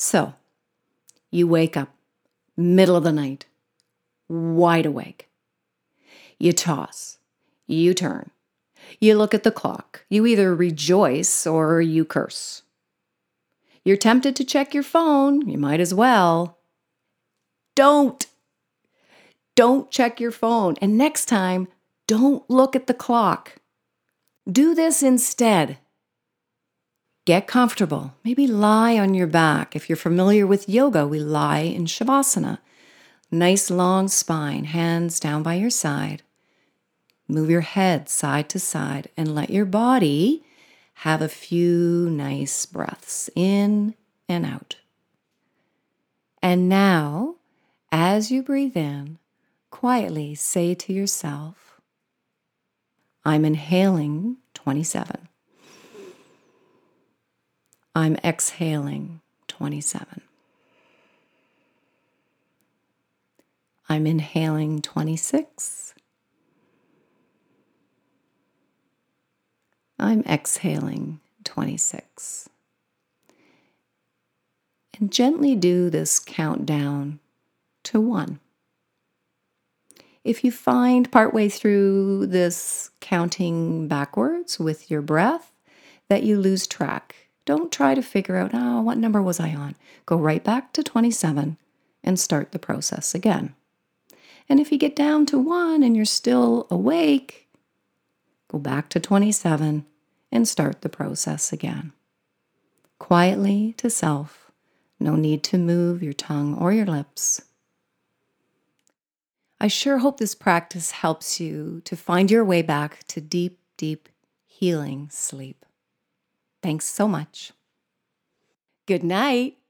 So, you wake up, middle of the night, wide awake. You toss, you turn, you look at the clock. You either rejoice or you curse. You're tempted to check your phone. You might as well. Don't check your phone. And next time, don't look at the clock. Do this instead. Get comfortable. Maybe lie on your back. If you're familiar with yoga, we lie in Shavasana. Nice long spine, hands down by your side. Move your head side to side and let your body have a few nice breaths in and out. And now, as you breathe in, quietly say to yourself, I'm inhaling 27. I'm exhaling 27. I'm inhaling 26. I'm exhaling 26. And gently do this countdown to 1. If you find partway through this counting backwards with your breath that you lose track, don't try to figure out, what number was I on? Go right back to 27 and start the process again. And if you get down to 1 and you're still awake, go back to 27 and start the process again. Quietly to self, no need to move your tongue or your lips. I sure hope this practice helps you to find your way back to deep, deep healing sleep. Thanks so much. Good night.